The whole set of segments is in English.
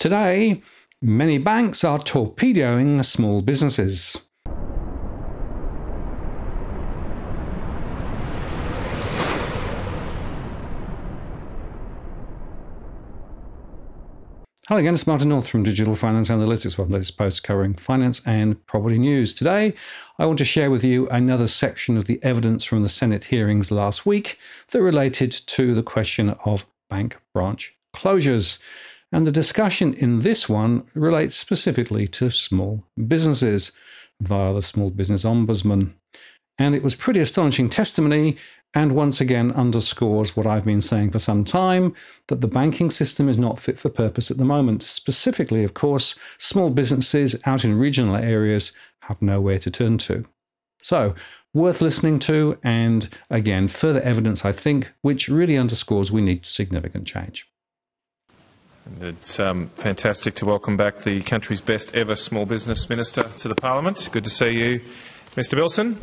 Today, many banks are torpedoing small businesses. Hello again, it's Martin North from Digital Finance Analytics, one of the latest posts covering finance and property news. Today, I want to share with you another section of the evidence from the Senate hearings last week that related to the question of bank branch closures. And the discussion in this one relates specifically to small businesses via the Small Business Ombudsman. And it was pretty astonishing testimony, and once again underscores what I've been saying for some time, that the banking system is not fit for purpose at the moment. Specifically, of course, small businesses out in regional areas have nowhere to turn to. So, worth listening to, and again, further evidence, I think, which really underscores we need significant change. It's fantastic to welcome back the country's best ever small business minister to the Parliament. Good to see you, Mr Wilson.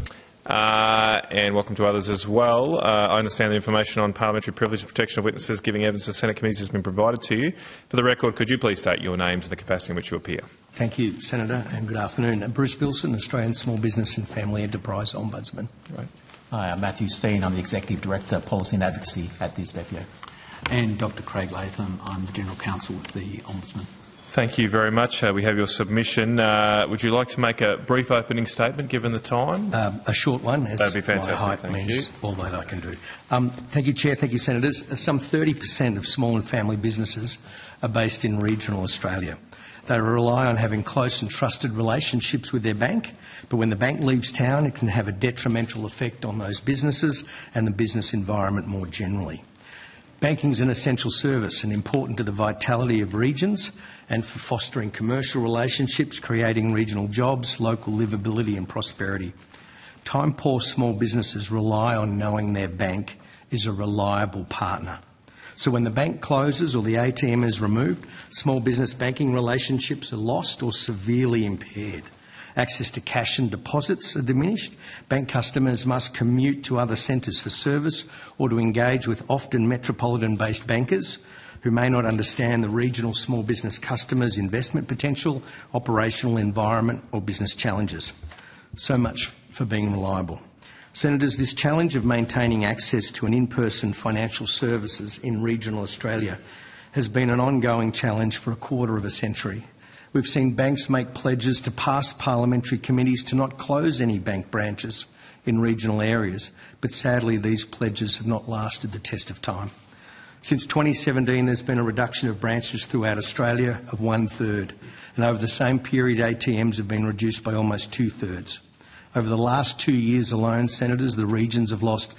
And welcome to others as well. I understand the information on parliamentary privilege and protection of witnesses giving evidence to Senate committees has been provided to you. For the record, could you please state your names and the capacity in which you appear? Thank you, Senator, and good afternoon. Bruce Wilson, Australian Small Business and Family Enterprise Ombudsman. Right. Hi, I'm Matthew Steen. I'm the Executive Director, Policy and Advocacy at the SBFEO. And Dr Craig Latham. I'm the General Counsel with the Ombudsman. Thank you very much. We have your submission. Would you like to make a brief opening statement, given the time? A short one, as That'd be fantastic. my height Thank means you. all that I can do. Thank you, Chair. Thank you, Senators. Some 30% of small and family businesses are based in regional Australia. They rely on having close and trusted relationships with their bank, but when the bank leaves town, it can have a detrimental effect on those businesses and the business environment more generally. Banking is an essential service and important to the vitality of regions and for fostering commercial relationships, creating regional jobs, local livability and prosperity. Time-poor small businesses rely on knowing their bank is a reliable partner. So when the bank closes or the ATM is removed, small business banking relationships are lost or severely impaired. Access to cash and deposits are diminished. Bank customers must commute to other centres for service or to engage with often metropolitan-based bankers who may not understand the regional small business customers' investment potential, operational environment or business challenges. So much for being reliable. Senators, this challenge of maintaining access to an in-person financial services in regional Australia has been an ongoing challenge for a quarter of a century. We've seen banks make pledges to past parliamentary committees to not close any bank branches in regional areas, but sadly these pledges have not lasted the test of time. Since 2017 there's been a reduction of branches throughout Australia of 1/3, and over the same period ATMs have been reduced by almost 2/3. Over the last 2 years alone, Senators, the regions have lost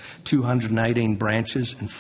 218 branches and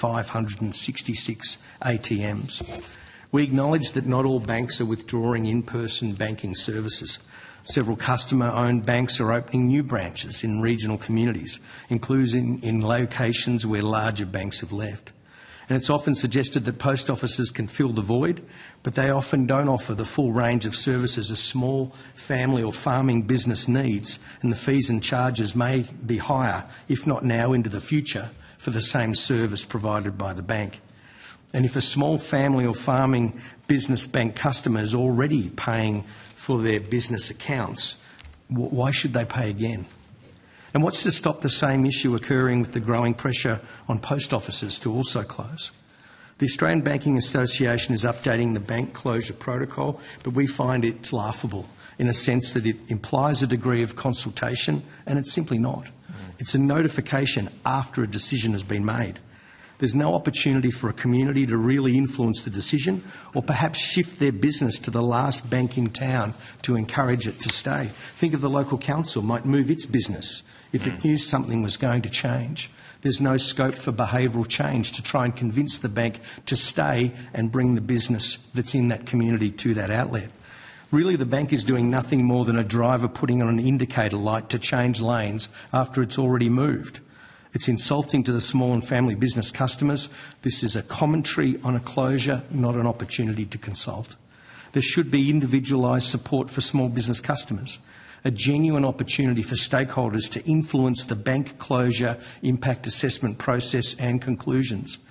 566 ATMs. We acknowledge that not all banks are withdrawing in-person banking services. Several customer-owned banks are opening new branches in regional communities, including in locations where larger banks have left. And it's often suggested that post offices can fill the void, but they often don't offer the full range of services a small family or farming business needs, and the fees and charges may be higher, if not now into the future, for the same service provided by the bank. And if a small family or farming business bank customer is already paying for their business accounts, why should they pay again? And what's to stop the same issue occurring with the growing pressure on post offices to also close? The Australian Banking Association is updating the bank closure protocol, but we find it's laughable in a sense that it implies a degree of consultation, and it's simply not. It's a notification after a decision has been made. There's no opportunity for a community to really influence the decision or perhaps shift their business to the last bank in town to encourage it to stay. Think of the local council might move its business if it knew something was going to change. There's no scope for behavioural change to try and convince the bank to stay and bring the business that's in that community to that outlet. Really, the bank is doing nothing more than a driver putting on an indicator light to change lanes after it's already moved. It's insulting to the small and family business customers. This is a commentary on a closure, not an opportunity to consult. There should be individualised support for small business customers, a genuine opportunity for stakeholders to influence the bank closure impact assessment process and conclusions,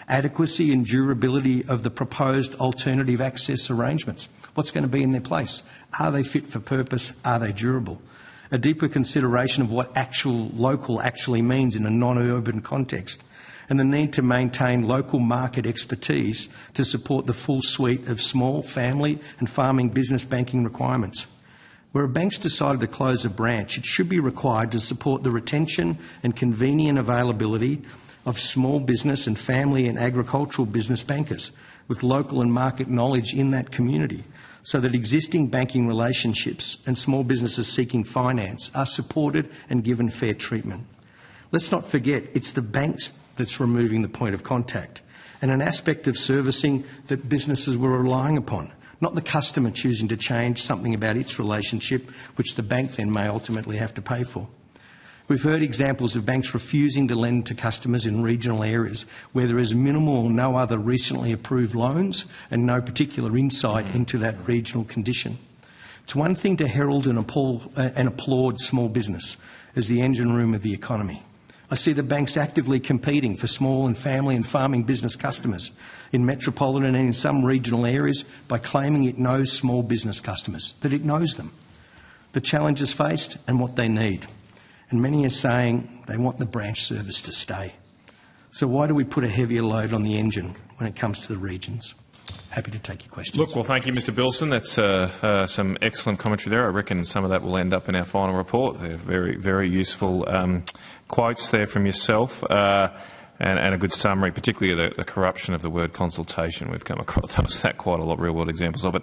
Adequacy and durability of the proposed alternative access arrangements. What's going to be in their place? Are they fit for purpose? Are they durable? A deeper consideration of what local actually means in a non-urban context, and the need to maintain local market expertise to support the full suite of small, family and farming business banking requirements. Where a bank's decided to close a branch, it should be required to support the retention and convenient availability of small business and family and agricultural business bankers with local and market knowledge in that community, so that existing banking relationships and small businesses seeking finance are supported and given fair treatment. Let's not forget, it's the banks that's removing the point of contact, and an aspect of servicing that businesses were relying upon, not the customer choosing to change something about its relationship, which the bank then may ultimately have to pay for. We've heard examples of banks refusing to lend to customers in regional areas where there is minimal or no other recently approved loans and no particular insight into that regional condition. It's one thing to herald and applaud small business as the engine room of the economy. I see the banks actively competing for small and family and farming business customers in metropolitan and in some regional areas by claiming it knows small business customers, that it knows them, the challenges faced and what they need. And many are saying they want the branch service to stay. So why do we put a heavier load on the engine when it comes to the regions? Happy to take your questions. Look, well, thank you, Mr Bilson. That's some excellent commentary there. I reckon some of that will end up in our final report. They're very, very useful quotes there from yourself and a good summary, particularly the corruption of the word consultation. We've come across that quite a lot, real-world examples of it.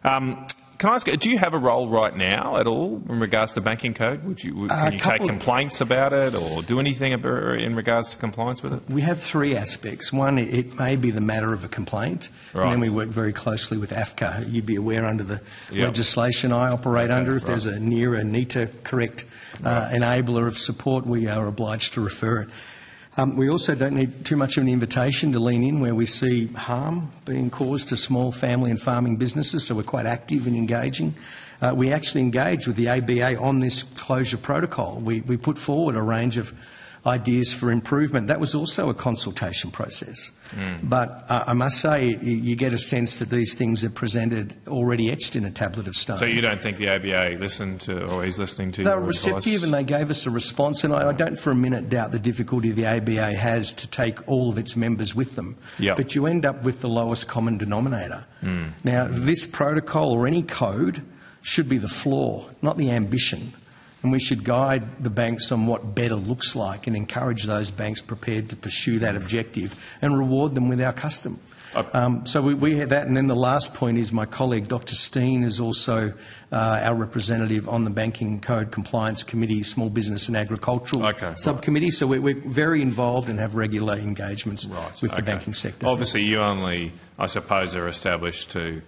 Can I ask, do you have a role right now at all in regards to the banking code? Can you take complaints about it or do anything in regards to compliance with it? We have three aspects. One, it may be the matter of a complaint, right. And then we work very closely with AFCA. You'd be aware under the legislation I operate under, if there's a NERA, NETA correct enabler of support, we are obliged to refer it. We also don't need too much of an invitation to lean in where we see harm being caused to small family and farming businesses, so we're quite active in engaging. We actually engage with the ABA on this closure protocol. We put forward a range of ideas for improvement. That was also a consultation process. But I must say, you get a sense that these things are presented already etched in a tablet of stone. So you don't think the ABA listened to, or is listening to your advice? They were receptive and they gave us a response, and I don't for a minute doubt the difficulty the ABA has to take all of its members with them. Yep. But you end up with the lowest common denominator. Now, this protocol or any code should be the floor, not the ambition. And we should guide the banks on what better looks like and encourage those banks prepared to pursue that objective and reward them with our custom. So we had that. And then the last point is my colleague, Dr Steen, is also our representative on the Banking Code Compliance Committee, Small Business and Agricultural Subcommittee. So we're very involved and have regular engagements with the banking sector. Obviously, you only, I suppose, are established to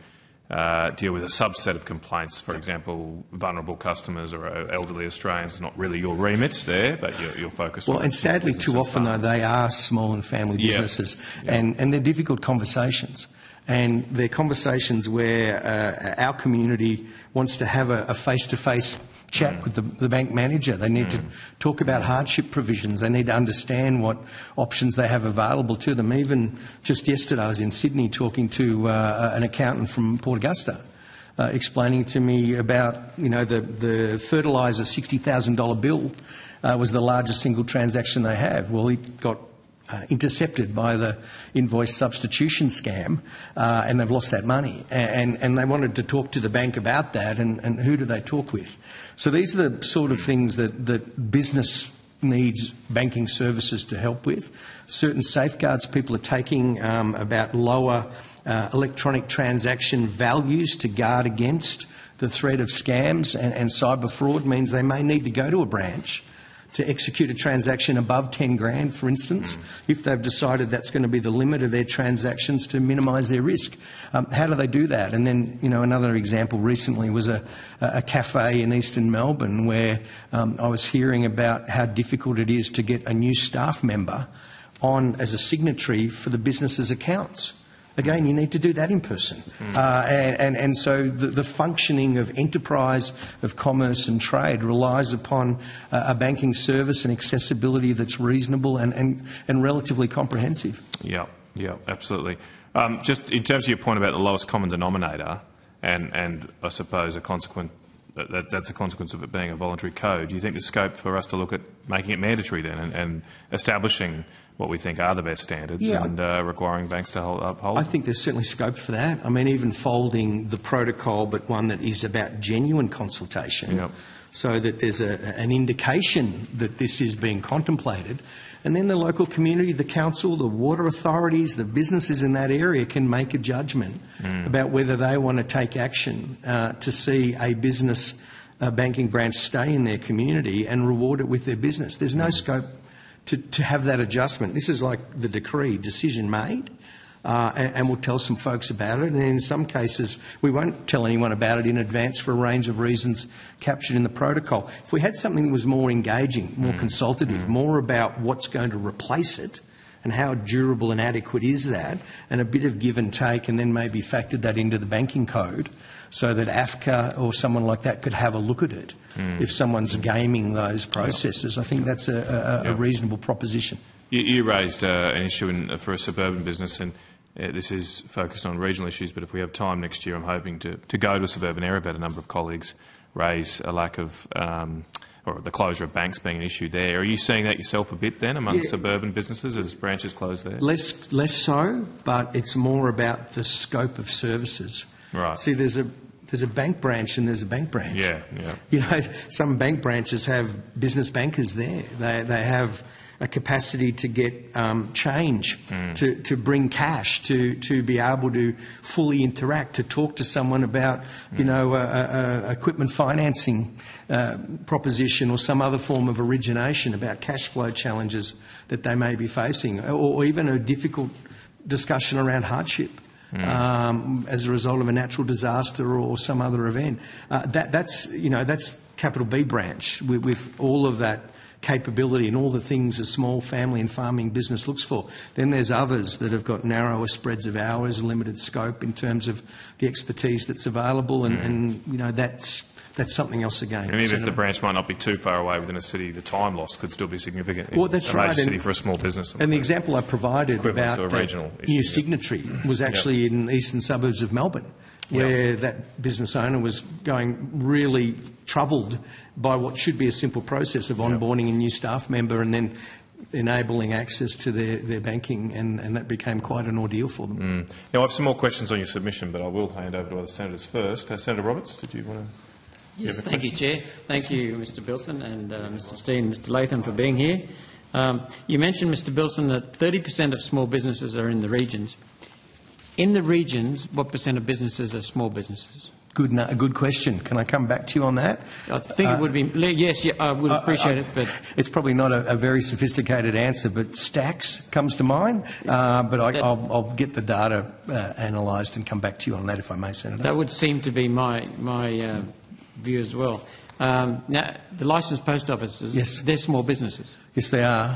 deal with a subset of complaints, for example, vulnerable customers or elderly Australians. It's not really your remit there, but you're focused on. Well, and sadly, too often, though, they are small and family businesses, and they're difficult conversations. And they're conversations where our community wants to have a face-to-face chat with the bank manager. They need to talk about hardship provisions. They need to understand what options they have available to them. Even just yesterday I was in Sydney talking to an accountant from Port Augusta, explaining to me about, the fertiliser $60,000 bill was the largest single transaction they have. Well, it got intercepted by the invoice substitution scam, and they've lost that money. And they wanted to talk to the bank about that, and who do they talk with? So these are the sort of things that business needs banking services to help with. Certain safeguards people are taking about lower electronic transaction values to guard against the threat of scams and cyber fraud means they may need to go to a branch to execute a transaction above 10 grand, for instance, if they've decided that's going to be the limit of their transactions to minimise their risk. How do they do that? And then, another example recently was a cafe in eastern Melbourne where I was hearing about how difficult it is to get a new staff member on as a signatory for the business's accounts. Again, you need to do that in person. And so the functioning of enterprise, of commerce and trade relies upon a banking service and accessibility that's reasonable and relatively comprehensive. Yeah. Yeah, absolutely. Just in terms of your point about the lowest common denominator, and I suppose that's a consequence of it being a voluntary code, do you think there's scope for us to look at making it mandatory then and establishing what we think are the best standards and requiring banks to uphold? I think there's certainly scope for that. I mean, even folding the protocol, but one that is about genuine consultation, so that there's an indication that this is being contemplated. And then the local community, the council, the water authorities, the businesses in that area can make a judgment about whether they want to take action to see a business banking branch stay in their community and reward it with their business. There's no scope to have that adjustment. This is like the decree, decision made, and we'll tell some folks about it. And in some cases, we won't tell anyone about it in advance for a range of reasons captured in the protocol. If we had something that was more engaging, more consultative, more about what's going to replace it and how durable and adequate is that, and a bit of give and take, and then maybe factored that into the banking code so that AFCA or someone like that could have a look at it if someone's gaming those processes. I think that's a reasonable proposition. You raised an issue for a suburban business, and this is focused on regional issues, but if we have time next year, I'm hoping to go to a suburban area. I've had a number of colleagues raise a lack of, or the closure of banks being an issue there. Are you seeing that yourself a bit then among suburban businesses as branches close there? Less so, but it's more about the scope of services. Right. See, there's a bank branch and there's a bank branch. Yeah. You know, some bank branches have business bankers there. They have a capacity to get change, to bring cash, to be able to fully interact, to talk to someone about, equipment financing proposition or some other form of origination about cash flow challenges that they may be facing, or even a difficult discussion around hardship. As a result of a natural disaster or some other event. That's capital B branch with all of that capability and all the things a small family and farming business looks for. Then there's others that have got narrower spreads of hours, limited scope in terms of the expertise that's available, and that's something else again. And even if the branch might not be too far away within a city, the time loss could still be significant. Well, that's in a right. major city for a small business. And the example I provided about that new signatory was actually in the eastern suburbs of Melbourne, where that business owner was going really troubled by what should be a simple process of onboarding a new staff member and then enabling access to their banking, and that became quite an ordeal for them. Now, I have some more questions on your submission, but I will hand over to other senators first. Senator Roberts, did you want to... Yes, thank you, Chair. Thank you, Mr Bilson and Mr Steen and Mr Latham for being here. You mentioned, Mr Bilson, that 30% of small businesses are in the regions. In the regions, what percent of businesses are small businesses? Good question. Can I come back to you on that? I think it would be... Yes, I would appreciate it, but... It's probably not a very sophisticated answer, but Stacks comes to mind. But I'll get the data analysed and come back to you on that, if I may, Senator. That would seem to be my view as well. Now, the licensed post offices, they're small businesses. Yes, they are.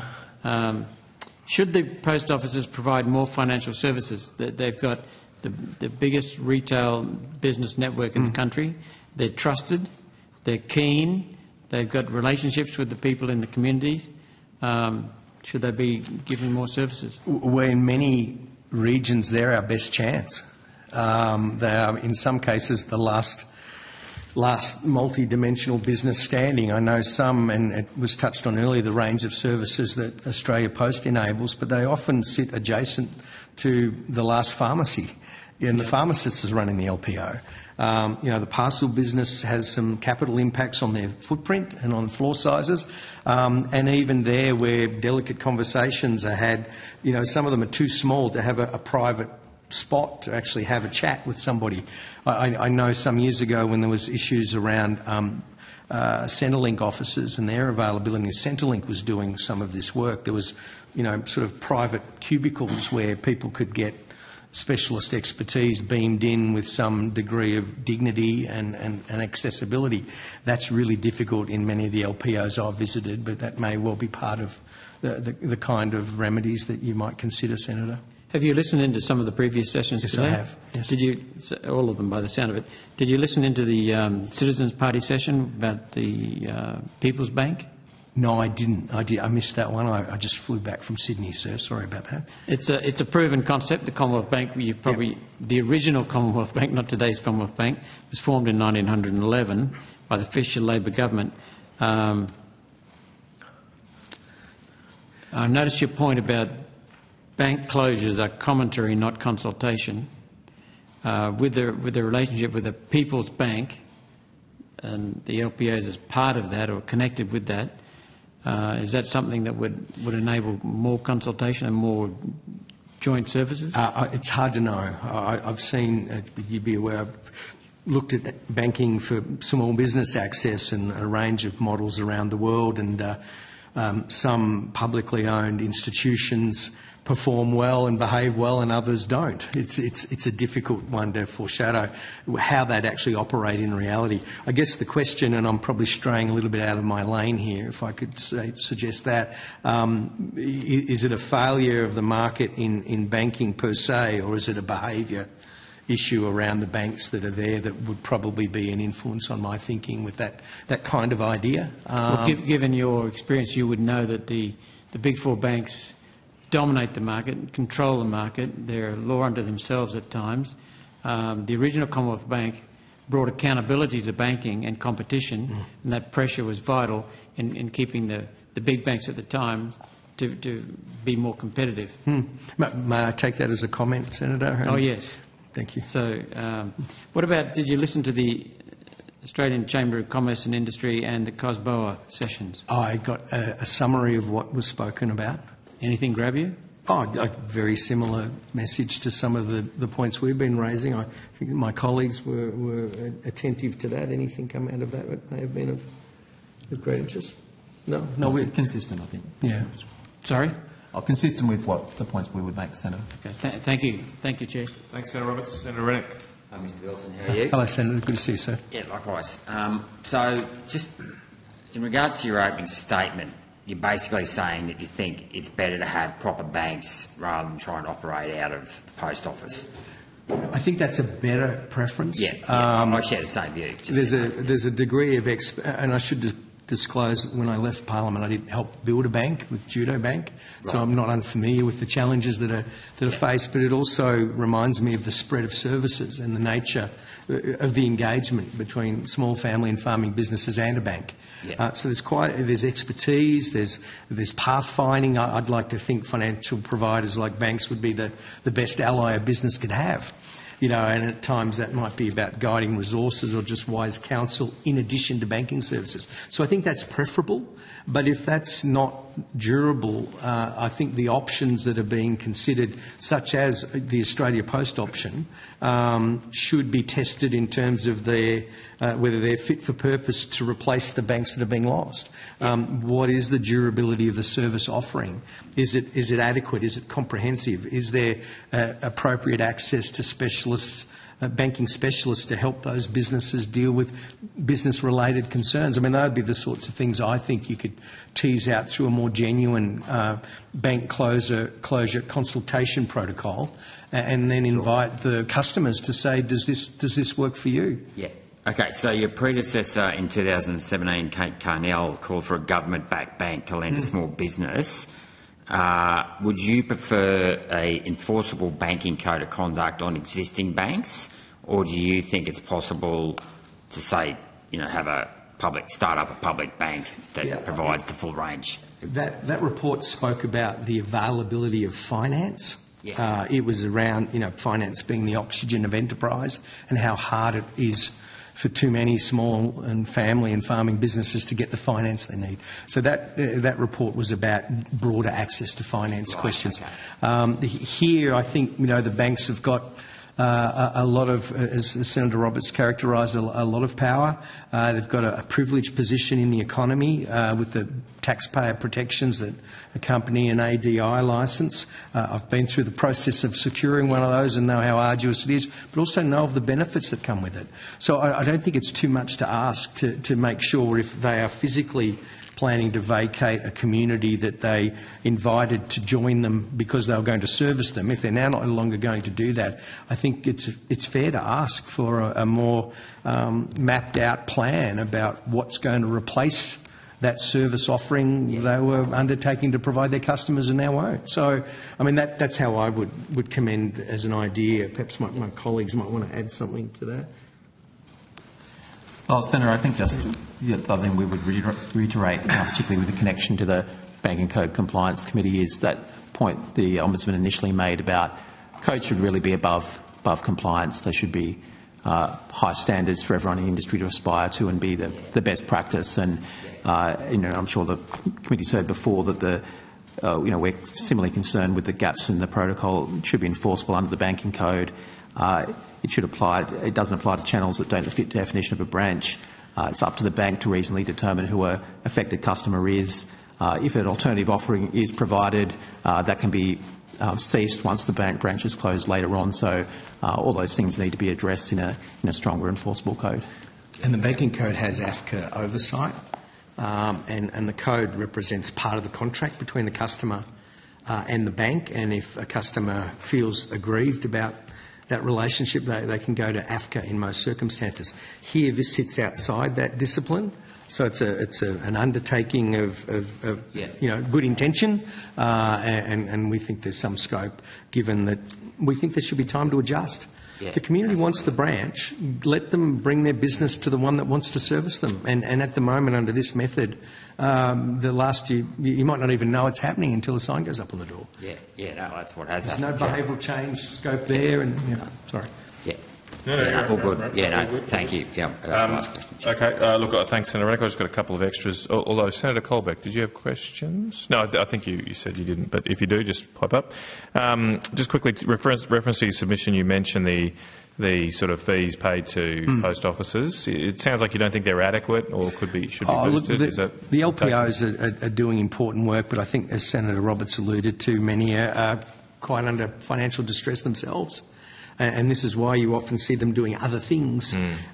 Should the post offices provide more financial services? They've got the biggest retail business network in the country. They're trusted. They're keen. They've got relationships with the people in the community. Should they be given more services? Well, in many regions, they're our best chance. They are, in some cases, the last multi-dimensional business standing. I know some, and it was touched on earlier, the range of services that Australia Post enables, but they often sit adjacent to the last pharmacy, and the pharmacist is running the LPO. The parcel business has some capital impacts on their footprint and on floor sizes, and even there where delicate conversations are had, some of them are too small to have a private spot to actually have a chat with somebody. I know some years ago when there was issues around Centrelink offices and their availability, Centrelink was doing some of this work. There was, sort of private cubicles where people could get specialist expertise beamed in with some degree of dignity and accessibility. That's really difficult in many of the LPOs I've visited, but that may well be part of the kind of remedies that you might consider, Senator. Have you listened into some of the previous sessions today? Yes, I have. Yes. Did you, all of them by the sound of it, did you listen into the Citizens Party session about the People's Bank? No, I didn't. I missed that one. I just flew back from Sydney, sir. Sorry about that. It's a proven concept. The Commonwealth Bank, the original Commonwealth Bank, not today's Commonwealth Bank, was formed in 1911 by the Fisher Labor government. I noticed your point about bank closures are commentary, not consultation. With the relationship with the People's Bank, and the LPAs as part of that or connected with that, is that something that would enable more consultation and more joint services? It's hard to know. I've seen, you'd be aware, I've looked at banking for small business access and a range of models around the world, and some publicly owned institutions perform well and behave well and others don't. It's a difficult one to foreshadow how they'd actually operate in reality. I guess the question, and I'm probably straying a little bit out of my lane here, if I could suggest that, is it a failure of the market in banking per se, or is it a behaviour issue around the banks that are there that would probably be an influence on my thinking with that kind of idea? Well, given your experience, you would know that the big four banks dominate the market, control the market. They're a law unto themselves at times. The original Commonwealth Bank brought accountability to banking and competition, and that pressure was vital in keeping the big banks at the time to be more competitive. May I take that as a comment, Senator? Oh, yes. Thank you. So what about, did you listen to the Australian Chamber of Commerce and Industry and the COSBOA sessions? I got a summary of what was spoken about. Anything grab you? Oh, a very similar message to some of the points we've been raising. I think my colleagues were attentive to that. Anything come out of that may have been of great interest? No, we're consistent, I think. Yeah. Sorry? Consistent with what the points we would make, Senator. Okay. Thank you. Thank you, Chair. Thanks, Senator Roberts. Senator Rennick. Mr Wilson, how are you? Hello, Senator. Good to see you, sir. Yeah, likewise. So, just in regards to your opening statement, you're basically saying that you think it's better to have proper banks rather than try and operate out of the post office. I think that's a better preference. Yeah, I share the same view. There's a degree of and I should disclose, when I left Parliament, I did help build a bank with Judo Bank, so I'm not unfamiliar with the challenges that are faced. But it also reminds me of the spread of services and the nature of the engagement between small family and farming businesses and a bank. Yeah. So there's expertise, there's pathfinding. I'd like to think financial providers like banks would be the best ally a business could have. And at times that might be about guiding resources or just wise counsel in addition to banking services. So I think that's preferable. But if that's not durable, I think the options that are being considered, such as the Australia Post option, should be tested in terms of whether they're fit for purpose to replace the banks that are being lost. What is the durability of the service offering? Is it adequate? Is it comprehensive? Is there appropriate access to specialists, banking specialists, to help those businesses deal with business-related concerns? I mean, that would be the sorts of things I think you could tease out through a more genuine bank closure consultation protocol, and then invite the customers to say, does this work for you? Yeah. Okay, so your predecessor in 2017, Kate Carnell, called for a government-backed bank to lend to small business. Would you prefer an enforceable banking code of conduct on existing banks, or do you think it's possible to say, start up a public bank that provides the full range? That report spoke about the availability of finance. Yeah. It was around, finance being the oxygen of enterprise, and how hard it is for too many small and family and farming businesses to get the finance they need. So that report was about broader access to finance questions. Okay. Here, I think the banks have got a lot of, as Senator Roberts characterised, a lot of power. They've got a privileged position in the economy with the taxpayer protections that accompany an ADI licence. I've been through the process of securing one of those and know how arduous it is, but also know of the benefits that come with it. So I don't think it's too much to ask to make sure, if they are physically planning to vacate a community that they invited to join them because they were going to service them, if they're now no longer going to do that, I think it's fair to ask for a more mapped out plan about what's going to replace that service offering they were undertaking to provide their customers and now won't. So, I mean, that's how I would commend as an idea. Perhaps my colleagues might want to add something to that. Well, Senator, I think just the other thing we would reiterate, particularly with the connection to the Banking Code Compliance Committee, is that point the Ombudsman initially made about codes should really be above compliance. They should be high standards for everyone in the industry to aspire to and be the best practice. And I'm sure the committee's heard before that we're similarly concerned with the gaps in the protocol. It should be enforceable under the Banking Code. It doesn't apply to channels that don't fit the definition of a branch. It's up to the bank to reasonably determine who an affected customer is. If an alternative offering is provided, that can be ceased once the bank branch is closed later on. So all those things need to be addressed in a stronger enforceable code. And the Banking Code has AFCA oversight, and the code represents part of the contract between the customer and the bank. And if a customer feels aggrieved about that relationship, they can go to AFCA in most circumstances. Here, this sits outside that discipline. So it's an undertaking of good intention, and we think there's some scope, given that we think there should be time to adjust. Yeah, if the community wants the branch, let them bring their business to the one that wants to service them. And at the moment, under this method, the last year, you might not even know it's happening until the sign goes up on the door. Yeah, no, that's what has There's happened. no behavioural change scope there, and sorry. All good. Thank you. Yeah, that's the last question. Okay. Thanks, Senator Rennick. I've just got a couple of extras. Although, Senator Colbeck, did you have questions? No, I think you said you didn't, but if you do, just pipe up. Just quickly, reference to your submission, you mentioned the sort of fees paid to post offices. It sounds like you don't think they're adequate or should be boosted. The LPOs are doing important work, but I think, as Senator Roberts alluded to, many are quite under financial distress themselves. And this is why you often see them doing other things,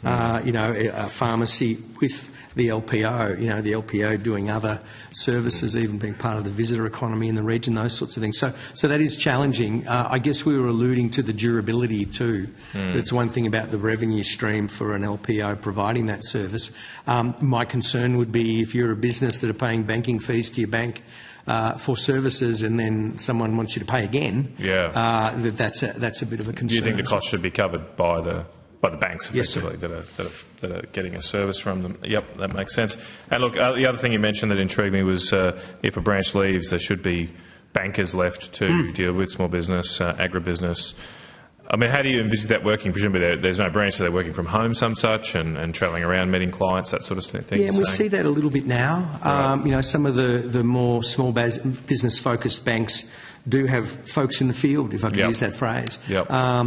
a pharmacy with the LPO, the LPO doing other services, even being part of the visitor economy in the region, those sorts of things. So that is challenging. I guess we were alluding to the durability too. It's one thing about the revenue stream for an LPO providing that service. My concern would be if you're a business that are paying banking fees to your bank for services, and then someone wants you to pay again. That's a bit of a concern. Do you think the cost should be covered by the banks effectively that are getting a service from them? Yep, that makes sense. And look, the other thing you mentioned that intrigued me was if a branch leaves, there should be bankers left to deal with small business, agribusiness. I mean, how do you envisage that working? Presumably there's no branch, so they're working from home, some such, and travelling around, meeting clients, that sort of thing. Yeah, and we see that a little bit now. Right. Some of the more small business-focused banks do have folks in the field, if I can use that phrase. Yep.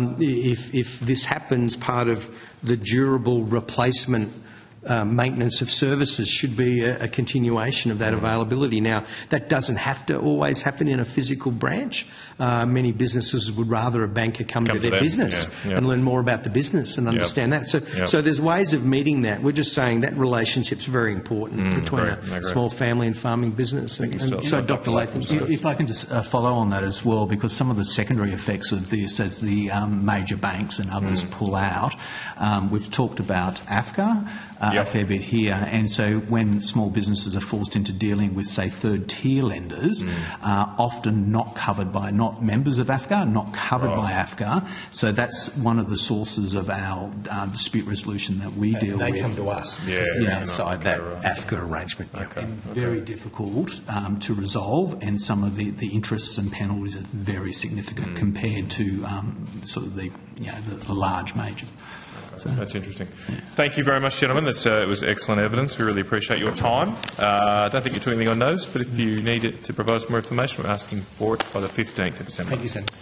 If this happens, part of the durable replacement maintenance of services should be a continuation of that availability. Now, that doesn't have to always happen in a physical branch. Many businesses would rather a banker come to their business and learn more about the business and understand that. So there's ways of meeting that. We're just saying that relationship's very important between a small family and farming business. So, Dr. Latham. If I can just follow on that as well, because some of the secondary effects of this, as the major banks and others pull out, we've talked about AFCA a fair bit here, and so when small businesses are forced into dealing with, say, third-tier lenders, often not covered by, not members of AFCA, not covered by AFCA, so that's one of the sources of our dispute resolution that we deal with. They come to us outside that AFCA arrangement. Very difficult to resolve, and some of the interests and penalties are very significant compared to sort of the large majors. So, that's interesting. Thank you very much, gentlemen. It was excellent evidence. We really appreciate your time. I don't think you took anything on notice, but if you need it to provide us more information, we're asking for it by the 15th of December. Thank you, Senator.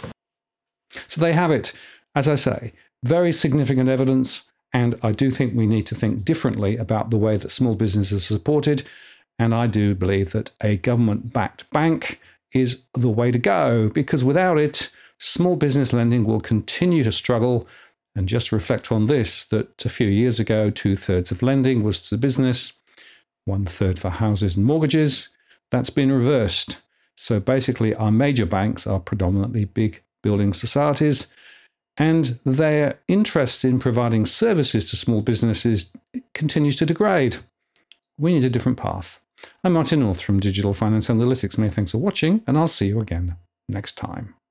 So they have it. As I say, very significant evidence, and I do think we need to think differently about the way that small businesses are supported, and I do believe that a government-backed bank is the way to go, because without it, small business lending will continue to struggle. And just reflect on this, that a few years ago, 2/3 of lending was to business, 1/3 for houses and mortgages. That's been reversed. So basically, our major banks are predominantly big building societies, and their interest in providing services to small businesses continues to degrade. We need a different path. I'm Martin North from Digital Finance Analytics. Many thanks for watching, and I'll see you again next time.